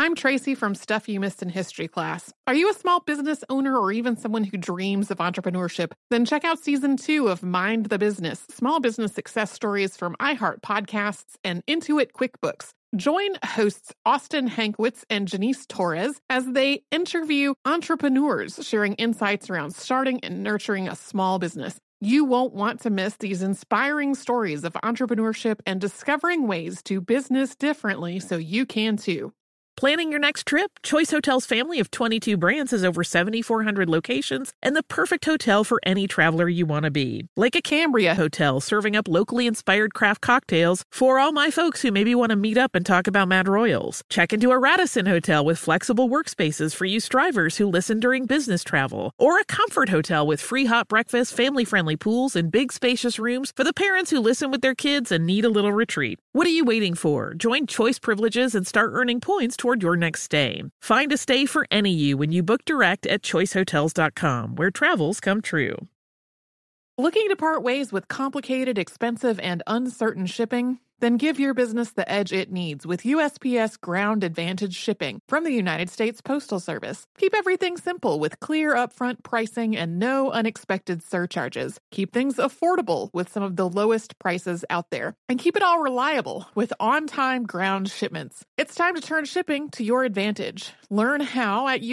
I'm Tracy from Stuff You Missed in History class. Are you a small business owner or even someone who dreams of entrepreneurship? Then check out Season 2 of Mind the Business, small business success stories from iHeart Podcasts and Intuit QuickBooks. Join hosts Austin Hankwitz and Janice Torres as they interview entrepreneurs sharing insights around starting and nurturing a small business. You won't want to miss these inspiring stories of entrepreneurship and discovering ways to business differently so you can too. Planning your next trip? Choice Hotels' family of 22 brands has over 7,400 locations and the perfect hotel for any traveler you want to be. Like a Cambria Hotel, serving up locally inspired craft cocktails for all my folks who maybe want to meet up and talk about Mad Royals. Check into a Radisson Hotel with flexible workspaces for you strivers who listen during business travel. Or a Comfort Hotel with free hot breakfast, family-friendly pools, and big spacious rooms for the parents who listen with their kids and need a little retreat. What are you waiting for? Join Choice Privileges and start earning points toward your next stay. Find a stay for any you when you book direct at choicehotels.com, where travels come true. Looking to part ways with complicated, expensive, and uncertain shipping? Then give your business the edge it needs with USPS Ground Advantage shipping from the United States Postal Service. Keep everything simple with clear upfront pricing and no unexpected surcharges. Keep things affordable with some of the lowest prices out there. And keep it all reliable with on-time ground shipments. It's time to turn shipping to your advantage. Learn how at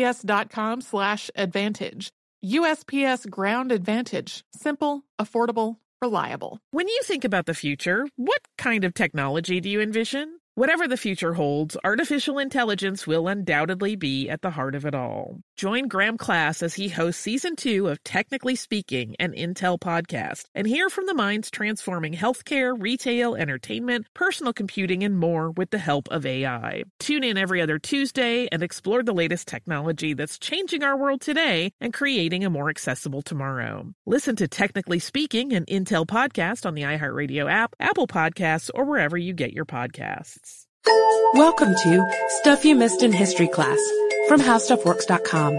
USPS.com/advantage. USPS Ground Advantage. Simple, affordable, reliable. When you think about the future, what kind of technology do you envision? Whatever the future holds, artificial intelligence will undoubtedly be at the heart of it all. Join Graham Class as he hosts Season 2 of Technically Speaking, an Intel podcast, and hear from the minds transforming healthcare, retail, entertainment, personal computing, and more with the help of AI. Tune in every other Tuesday and explore the latest technology that's changing our world today and creating a more accessible tomorrow. Listen to Technically Speaking, an Intel podcast on the iHeartRadio app, Apple Podcasts, or wherever you get your podcasts. Welcome to Stuff You Missed in History class from HowStuffWorks.com.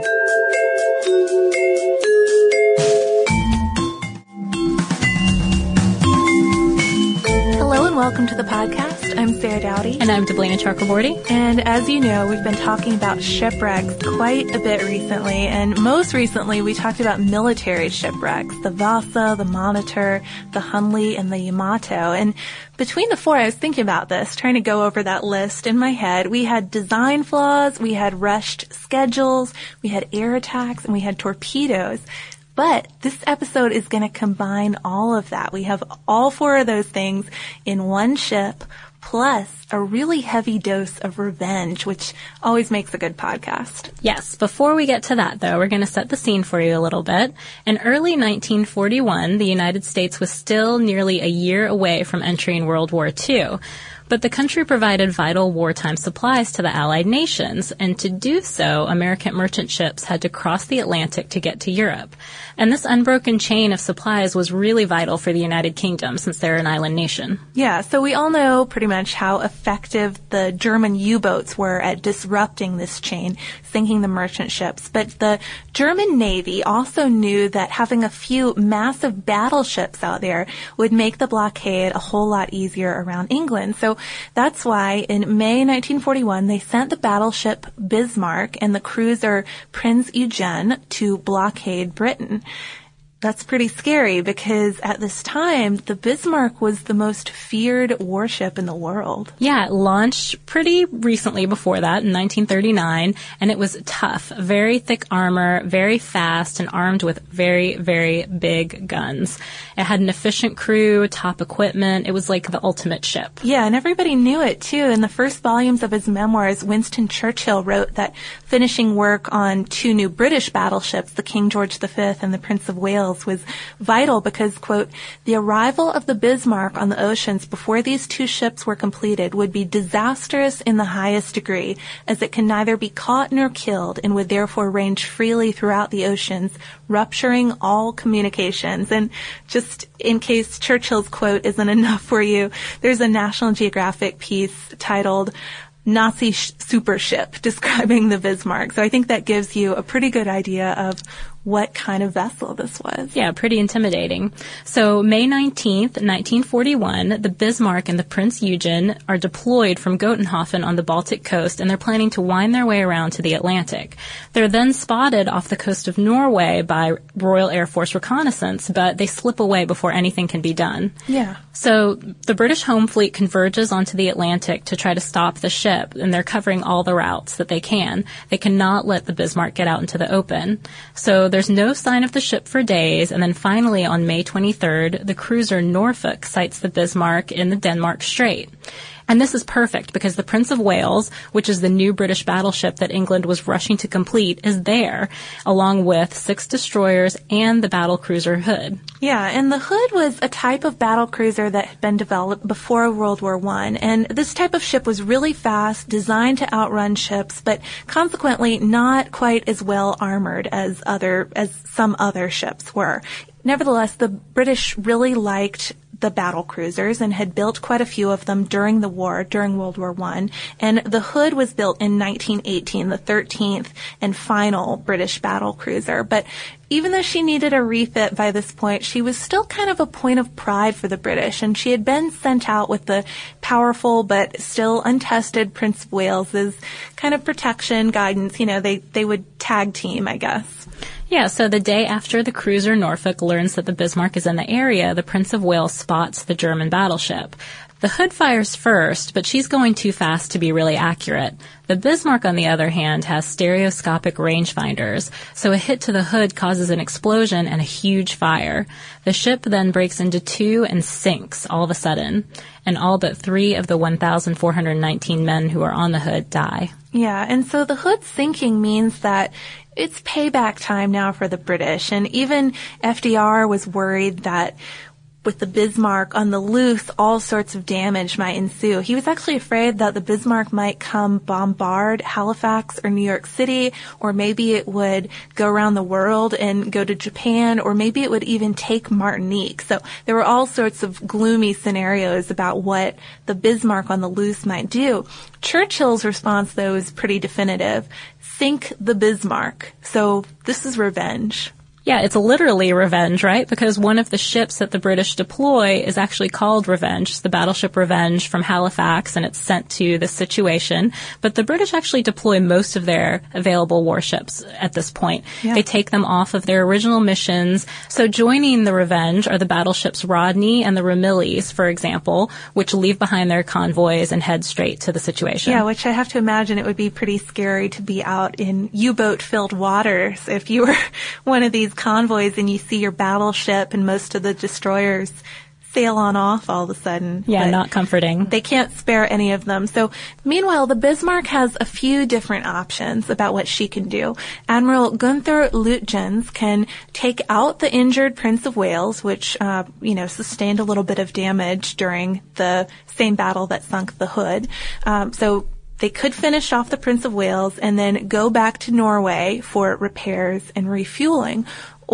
Hello and welcome to the podcast. I'm Sarah Dowdy. And I'm Deblina Chakraborty. And as you know, we've been talking about shipwrecks quite a bit recently. And most recently, we talked about military shipwrecks, the Vasa, the Monitor, the Hunley, and the Yamato. And between the four, I was thinking about this, trying to go over that list in my head. We had design flaws, we had rushed schedules, we had air attacks, and we had torpedoes. But this episode is going to combine all of that. We have all four of those things in one ship, plus a really heavy dose of revenge, which always makes a good podcast. Yes. Before we get to that, though, we're going to set the scene for you a little bit. In early 1941, the United States was still nearly a year away from entering World War II. But the country provided vital wartime supplies to the Allied nations, and to do so, American merchant ships had to cross the Atlantic to get to Europe. And this unbroken chain of supplies was really vital for the United Kingdom, since they're an island nation. Yeah, so we all know pretty much how effective the German U-boats were at disrupting this chain, sinking the merchant ships. But the German Navy also knew that having a few massive battleships out there would make the blockade a whole lot easier around England. So that's why in May 1941, they sent the battleship Bismarck and the cruiser Prinz Eugen to blockade Britain. That's pretty scary because at this time, the Bismarck was the most feared warship in the world. Yeah, it launched pretty recently before that in 1939, and it was tough, very thick armor, very fast, and armed with very, very big guns. It had an efficient crew, top equipment. It was like the ultimate ship. Yeah, and everybody knew it, too. In the first volumes of his memoirs, Winston Churchill wrote that finishing work on two new British battleships, the King George V and the Prince of Wales, was vital because, quote, the arrival of the Bismarck on the oceans before these two ships were completed would be disastrous in the highest degree, as it can neither be caught nor killed and would therefore range freely throughout the oceans, rupturing all communications. And just in case Churchill's quote isn't enough for you, there's a National Geographic piece titled Nazi super ship describing the Bismarck. So I think that gives you a pretty good idea of what kind of vessel this was. Yeah, pretty intimidating. So May 19th, 1941, the Bismarck and the Prince Eugen are deployed from Gotenhofen on the Baltic coast, and they're planning to wind their way around to the Atlantic. They're then spotted off the coast of Norway by Royal Air Force reconnaissance, but they slip away before anything can be done. Yeah. So the British home fleet converges onto the Atlantic to try to stop the ship, and they're covering all the routes that they can. They cannot let the Bismarck get out into the open. So there's no sign of the ship for days, and then finally on May 23rd, the cruiser Norfolk sights the Bismarck in the Denmark Strait. And this is perfect because the Prince of Wales, which is the new British battleship that England was rushing to complete, is there, along with 6 destroyers and the battlecruiser Hood. Yeah, and the Hood was a type of battlecruiser that had been developed before World War I. And this type of ship was really fast, designed to outrun ships, but consequently not quite as well armored as some other ships were. Nevertheless, the British really liked the battle cruisers and had built quite a few of them during the war, during World War I. And the Hood was built in 1918, the 13th and final British battle cruiser. But even though she needed a refit by this point, she was still kind of a point of pride for the British, and she had been sent out with the powerful but still untested Prince of Wales as kind of protection, guidance. You know, they would tag team, I guess. Yeah, so the day after the cruiser Norfolk learns that the Bismarck is in the area, the Prince of Wales spots the German battleship. The Hood fires first, but she's going too fast to be really accurate. The Bismarck, on the other hand, has stereoscopic rangefinders, so a hit to the Hood causes an explosion and a huge fire. The ship then breaks into 2 and sinks all of a sudden, and all but 3 of the 1,419 men who are on the Hood die. Yeah, and so the Hood sinking means that it's payback time now for the British, and even FDR was worried that with the Bismarck on the loose, all sorts of damage might ensue. He was actually afraid that the Bismarck might come bombard Halifax or New York City, or maybe it would go around the world and go to Japan, or maybe it would even take Martinique. So there were all sorts of gloomy scenarios about what the Bismarck on the loose might do. Churchill's response, though, is pretty definitive. Sink the Bismarck. So this is revenge. Yeah, it's literally revenge, right? Because one of the ships that the British deploy is actually called Revenge. It's the battleship Revenge from Halifax, and it's sent to this situation. But the British actually deploy most of their available warships at this point. Yeah. They take them off of their original missions. So joining the Revenge are the battleships Rodney and the Ramillies, for example, which leave behind their convoys and head straight to the situation. Yeah, which I have to imagine it would be pretty scary to be out in U-boat-filled waters if you were one of these convoys and you see your battleship and most of the destroyers sail on off all of a sudden. Yeah, not comforting. They can't spare any of them. So meanwhile, the Bismarck has a few different options about what she can do. Admiral Gunther Lütjens can take out the injured Prince of Wales, which, sustained a little bit of damage during the same battle that sunk the Hood. So they could finish off the Prince of Wales and then go back to Norway for repairs and refueling.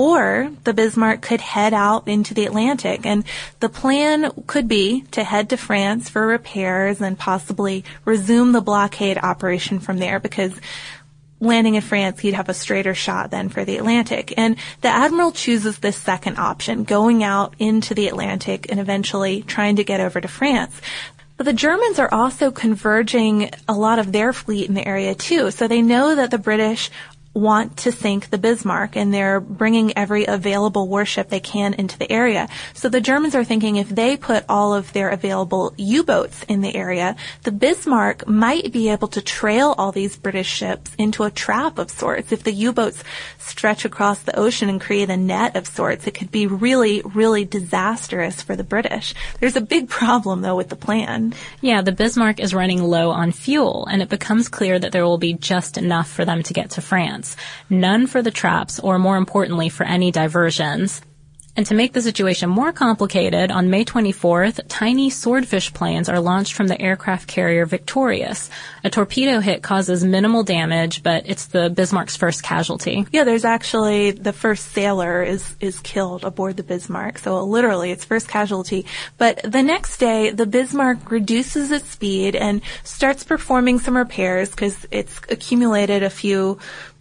Or the Bismarck could head out into the Atlantic. And the plan could be to head to France for repairs and possibly resume the blockade operation from there, because landing in France, he'd have a straighter shot then for the Atlantic. And the Admiral chooses this second option, going out into the Atlantic and eventually trying to get over to France. But the Germans are also converging a lot of their fleet in the area too. So they know that the British want to sink the Bismarck, and they're bringing every available warship they can into the area. So the Germans are thinking if they put all of their available U-boats in the area, the Bismarck might be able to trail all these British ships into a trap of sorts. If the U-boats stretch across the ocean and create a net of sorts, it could be really, really disastrous for the British. There's a big problem, though, with the plan. Yeah, the Bismarck is running low on fuel, and it becomes clear that there will be just enough for them to get to France. None for the traps, or more importantly, for any diversions. And to make the situation more complicated, on May 24th, tiny swordfish planes are launched from the aircraft carrier Victorious. A torpedo hit causes minimal damage, but it's the Bismarck's first casualty. Yeah, there's actually the first sailor is killed aboard the Bismarck, so literally its first casualty. But the next day, the Bismarck reduces its speed and starts performing some repairs because it's accumulated a few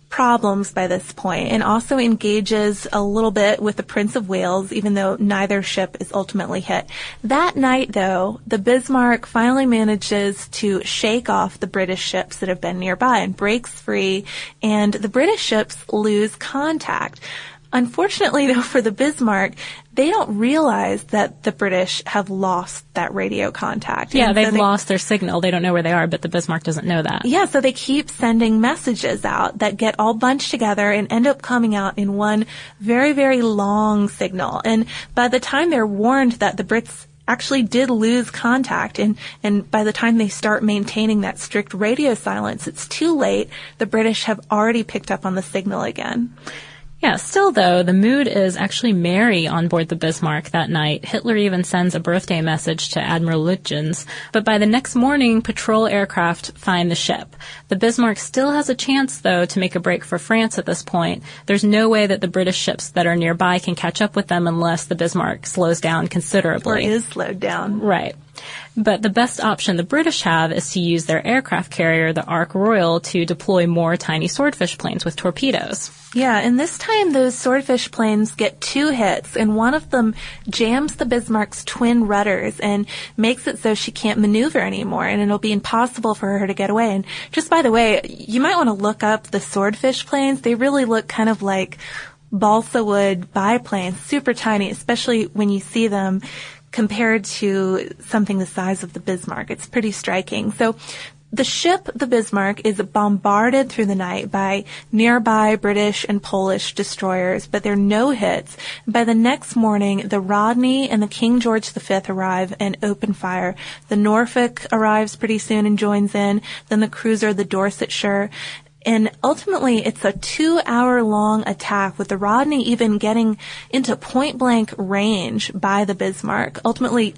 problems by this point and also engages a little bit with the Prince of Wales, even though neither ship is ultimately hit. That night, though, the Bismarck finally manages to shake off the British ships that have been nearby and breaks free, and the British ships lose contact. Unfortunately, though, for the Bismarck, they don't realize that the British have lost that radio contact. Yeah, they've lost their signal. They don't know where they are, but the Bismarck doesn't know that. Yeah, so they keep sending messages out that get all bunched together and end up coming out in one very, very long signal. And by the time they're warned that the Brits actually did lose contact, and by the time they start maintaining that strict radio silence, it's too late. The British have already picked up on the signal again. Yeah, still though, the mood is actually merry on board the Bismarck that night. Hitler even sends a birthday message to Admiral Lütjens. But by the next morning, patrol aircraft find the ship. The Bismarck still has a chance, though, to make a break for France at this point. There's no way that the British ships that are nearby can catch up with them unless the Bismarck slows down considerably. Or is slowed down. Right. But the best option the British have is to use their aircraft carrier, the Ark Royal, to deploy more tiny Swordfish planes with torpedoes. Yeah, and this time those Swordfish planes get 2 hits, and one of them jams the Bismarck's twin rudders and makes it so she can't maneuver anymore, and it'll be impossible for her to get away. And just by the way, you might want to look up the Swordfish planes. They really look kind of like balsa wood biplanes, super tiny, especially when you see them compared to something the size of the Bismarck. It's pretty striking. So the ship, the Bismarck, is bombarded through the night by nearby British and Polish destroyers, but there are no hits. By the next morning, the Rodney and the King George V arrive and open fire. The Norfolk arrives pretty soon and joins in, then the cruiser, the Dorsetshire. And ultimately, it's a 2-hour-long attack, with the Rodney even getting into point-blank range by the Bismarck. Ultimately,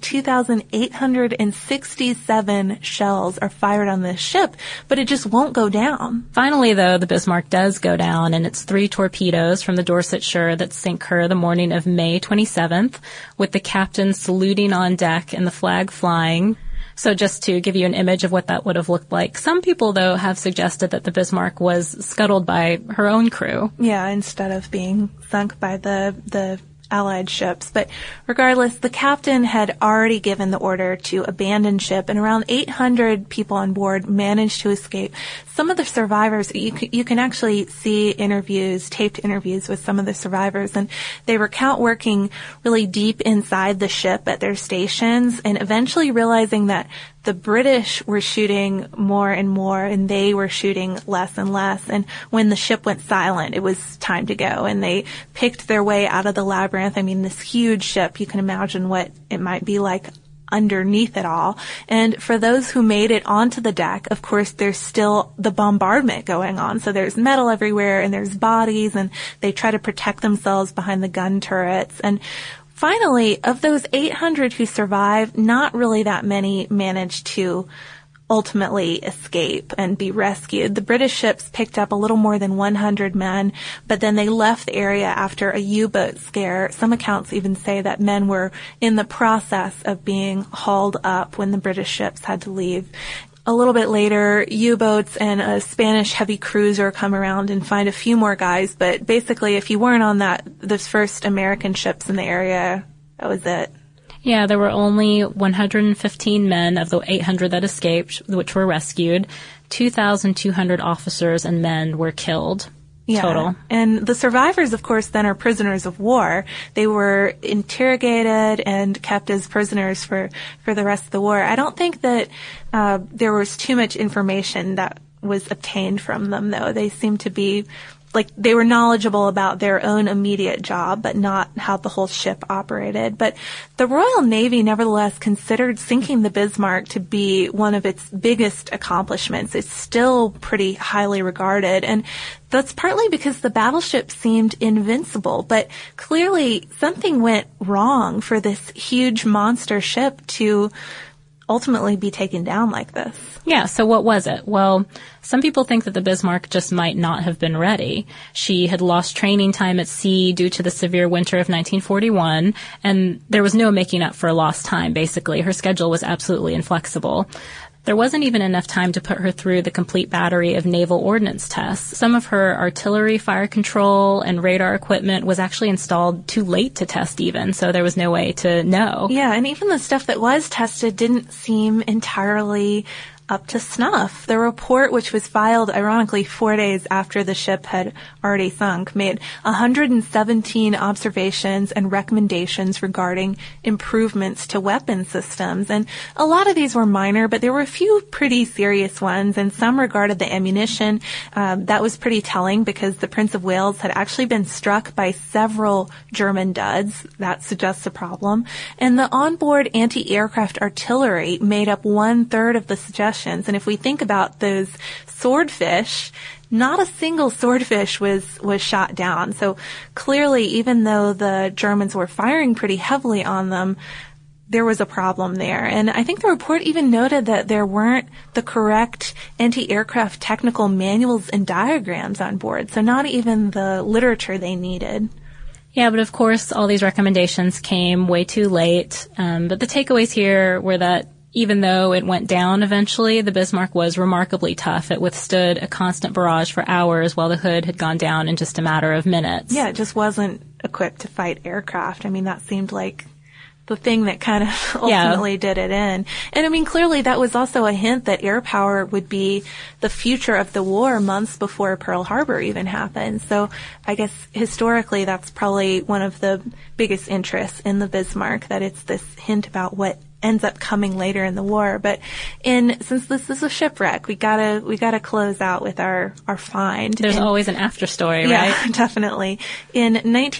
2,867 shells are fired on this ship, but it just won't go down. Finally, though, the Bismarck does go down, and it's 3 torpedoes from the Dorsetshire that sink her the morning of May 27th, with the captain saluting on deck and the flag flying. So just to give you an image of what that would have looked like, some people, though, have suggested that the Bismarck was scuttled by her own crew. Yeah, instead of being sunk by the Allied ships. But regardless, the captain had already given the order to abandon ship, and around 800 people on board managed to escape. Some of the survivors, you can actually see taped interviews with some of the survivors, and they recount working really deep inside the ship at their stations and eventually realizing that the British were shooting more and more, and they were shooting less and less. And when the ship went silent, it was time to go. And they picked their way out of the labyrinth. I mean, this huge ship, you can imagine what it might be like underneath it all. And for those who made it onto the deck, of course, there's still the bombardment going on. So there's metal everywhere, and there's bodies, and they try to protect themselves behind the gun turrets. And finally, of those 800 who survived, not really that many managed to ultimately escape and be rescued. The British ships picked up a little more than 100 men, but then they left the area after a U-boat scare. Some accounts even say that men were in the process of being hauled up when the British ships had to leave. A little bit later, U-boats and a Spanish heavy cruiser come around and find a few more guys, but basically if you weren't on those first American ships in the area, that was it. Yeah, there were only 115 men of the 800 that escaped, which were rescued. 2,200 officers and men were killed. Yeah. Total. And the survivors, of course, then are prisoners of war. They were interrogated and kept as prisoners for the rest of the war. I don't think that there was too much information that was obtained from them, though. They seemed to be they were knowledgeable about their own immediate job, but not how the whole ship operated. But the Royal Navy nevertheless considered sinking the Bismarck to be one of its biggest accomplishments. It's still pretty highly regarded, and that's partly because the battleship seemed invincible, but clearly something went wrong for this huge monster ship to ultimately be taken down like this. Yeah, so what was it? Well, some people think that the Bismarck just might not have been ready. She had lost training time at sea due to the severe winter of 1941, and there was no making up for lost time, basically. Her schedule was absolutely inflexible. There wasn't even enough time to put her through the complete battery of naval ordnance tests. Some of her artillery fire control and radar equipment was actually installed too late to test even, so there was no way to know. Yeah, and even the stuff that was tested didn't seem entirely up to snuff. The report, which was filed, ironically, 4 days after the ship had already sunk, made 117 observations and recommendations regarding improvements to weapon systems. And a lot of these were minor, but there were a few pretty serious ones, and some regarded the ammunition. That was pretty telling because the Prince of Wales had actually been struck by several German duds. That suggests a problem. And the onboard anti-aircraft artillery made up 1/3 of the suggestions. And if we think about those swordfish, not a single swordfish was shot down. So clearly, even though the Germans were firing pretty heavily on them, there was a problem there. And I think the report even noted that there weren't the correct anti-aircraft technical manuals and diagrams on board. So not even the literature they needed. Yeah, but of course, all these recommendations came way too late. But the takeaways here were that even though it went down eventually, the Bismarck was remarkably tough. It withstood a constant barrage for hours while the Hood had gone down in just a matter of minutes. Yeah, it just wasn't equipped to fight aircraft. I mean, that seemed like the thing that kind of ultimately did it in. And I mean, clearly that was also a hint that air power would be the future of the war months before Pearl Harbor even happened. So I guess historically that's probably one of the biggest interests in the Bismarck, that it's this hint about what ends up coming later in the war. But since this is a shipwreck, we gotta close out with our find. There's always an after story, right? Yeah, definitely. In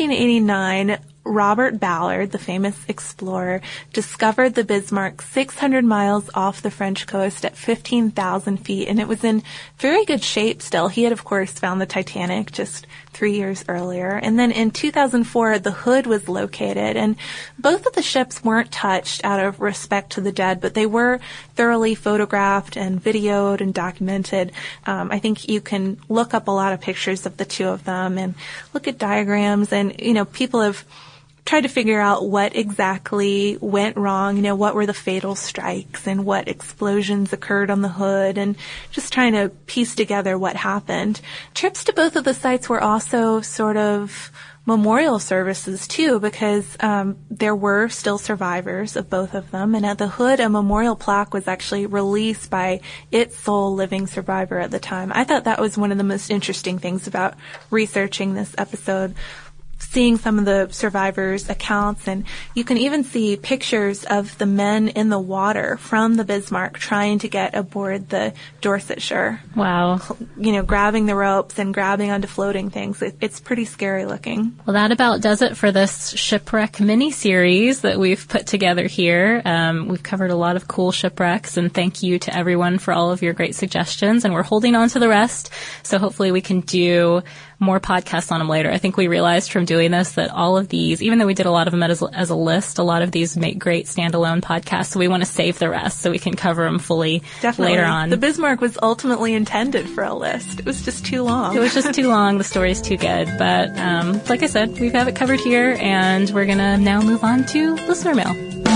1989, Robert Ballard, the famous explorer, discovered the Bismarck 600 miles off the French coast at 15,000 feet, and it was in very good shape still. He had, of course, found the Titanic just 3 years earlier. And then in 2004, the Hood was located, and both of the ships weren't touched out of respect to the dead, but they were thoroughly photographed and videoed and documented. I think you can look up a lot of pictures of the two of them and look at diagrams, and, people have tried to figure out what exactly went wrong, what were the fatal strikes and what explosions occurred on the Hood, and just trying to piece together what happened. Trips to both of the sites were also sort of memorial services too, because there were still survivors of both of them, and at the Hood a memorial plaque was actually released by its sole living survivor at the time. I thought that was one of the most interesting things about researching this episode, seeing some of the survivors' accounts, and you can even see pictures of the men in the water from the Bismarck trying to get aboard the Dorsetshire. Wow. Grabbing the ropes and grabbing onto floating things. It's pretty scary looking. Well, that about does it for this shipwreck mini-series that we've put together here. We've covered a lot of cool shipwrecks, and thank you to everyone for all of your great suggestions, and we're holding on to the rest, so hopefully we can do more podcasts on them later. I think we realized from doing this that all of these, even though we did a lot of them as a list, a lot of these make great standalone podcasts, so we want to save the rest so we can cover them fully later on. The Bismarck was ultimately intended for a list. It was just too long. It was just too long. The story's too good. But like I said, we have it covered here, and we're going to now move on to listener mail.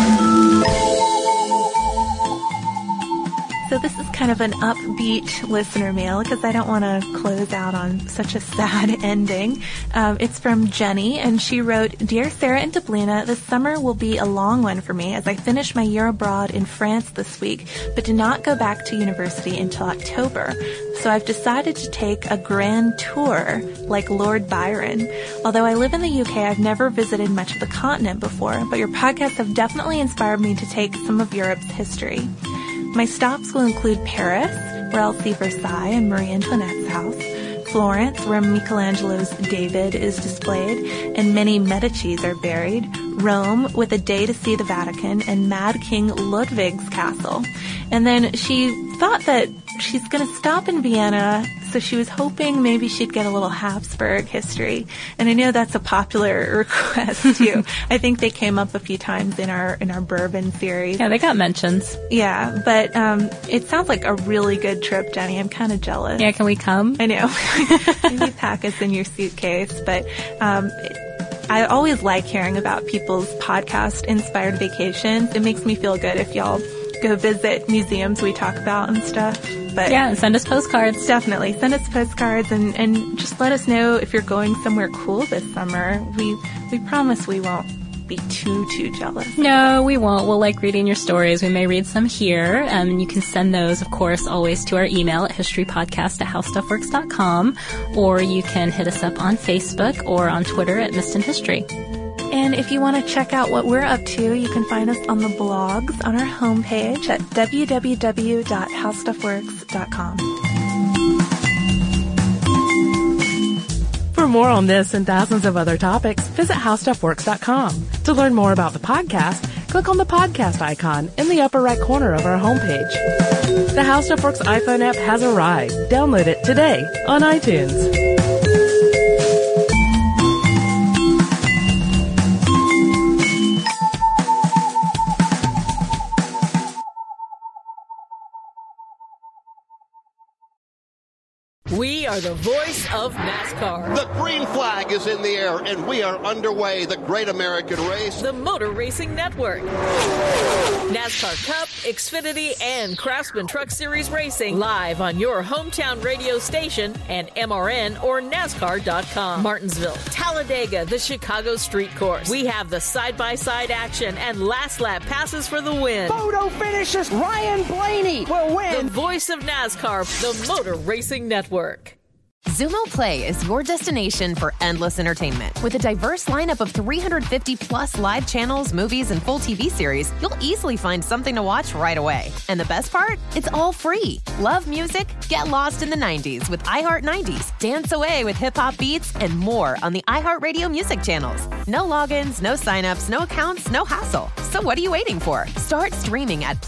So this is kind of an upbeat listener mail because I don't want to close out on such a sad ending. It's from Jenny, and she wrote, "Dear Sarah and Deblina, this summer will be a long one for me as I finish my year abroad in France this week, but do not go back to university until October. So I've decided to take a grand tour like Lord Byron. Although I live in the UK, I've never visited much of the continent before, but your podcasts have definitely inspired me to take some of Europe's history. My stops will include Paris, where I'll see Versailles and Marie Antoinette's house, Florence, where Michelangelo's David is displayed and many Medicis are buried, Rome, with a day to see the Vatican, and Mad King Ludwig's castle." And then she thought that she's going to stop in Vienna, so she was hoping maybe she'd get a little Habsburg history. And I know that's a popular request too. I think they came up a few times in our bourbon series. Yeah, they got mentions. Yeah, but it sounds like a really good trip, Jenny. I'm kind of jealous. Yeah, can we come? I know. Maybe pack us in your suitcase, but I always like hearing about people's podcast-inspired vacations. It makes me feel good if y'all go visit museums we talk about and stuff. But yeah, and send us postcards. Definitely. Send us postcards and just let us know if you're going somewhere cool this summer. We promise we won't be too jealous. No, we won't. We'll like reading your stories. We may read some here. And you can send those, of course, always to our email at historypodcast@howstuffworks.com, or you can hit us up on Facebook or on Twitter at Missed in History. And if you want to check out what we're up to, you can find us on the blogs on our homepage at www.howstuffworks.com. For more on this and thousands of other topics, visit howstuffworks.com. To learn more about the podcast, click on the podcast icon in the upper right corner of our homepage. The How Stuff Works iPhone app has arrived. Download it today on iTunes. We are the voice of NASCAR. The green flag is in the air, and we are underway. The Great American Race. The Motor Racing Network. NASCAR Cup, Xfinity, and Craftsman Truck Series Racing live on your hometown radio station and MRN or NASCAR.com. Martinsville, Talladega, the Chicago Street Course. We have the side-by-side action and last lap passes for the win. Photo finishes. Ryan Blaney will win. The voice of NASCAR, the Motor Racing Network. Xumo Play is your destination for endless entertainment. With a diverse lineup of 350-plus live channels, movies, and full TV series, you'll easily find something to watch right away. And the best part? It's all free. Love music? Get lost in the 90s with iHeart 90s, dance away with hip-hop beats, and more on the iHeartRadio music channels. No logins, no signups, no accounts, no hassle. So what are you waiting for? Start streaming at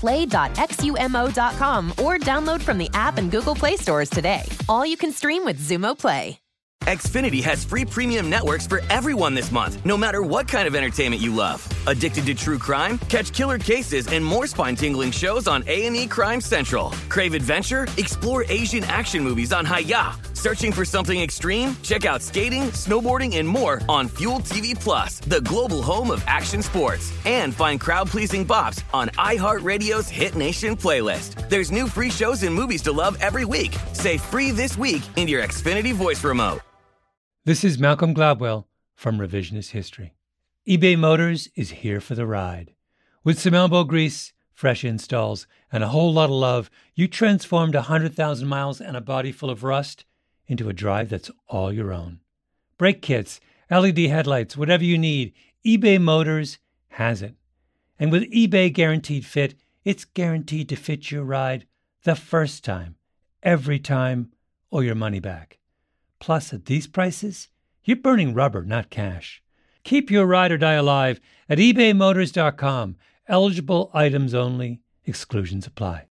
play.xumo.com or download from the app and Google Play stores today. All you can stream with Xumo Play. Xfinity has free premium networks for everyone this month, no matter what kind of entertainment you love. Addicted to true crime? Catch killer cases and more spine-tingling shows on A&E Crime Central. Crave adventure? Explore Asian action movies on Hi-YAH. Searching for something extreme? Check out skating, snowboarding, and more on Fuel TV Plus, the global home of action sports. And find crowd-pleasing bops on iHeartRadio's Hit Nation playlist. There's new free shows and movies to love every week. Say free this week in your Xfinity voice remote. This is Malcolm Gladwell from Revisionist History. eBay Motors is here for the ride. With some elbow grease, fresh installs, and a whole lot of love, you transformed 100,000 miles and a body full of rust into a drive that's all your own. Brake kits, LED headlights, whatever you need, eBay Motors has it. And with eBay Guaranteed Fit, it's guaranteed to fit your ride the first time, every time, or your money back. Plus, at these prices, you're burning rubber, not cash. Keep your ride or die alive at ebaymotors.com. Eligible items only. Exclusions apply.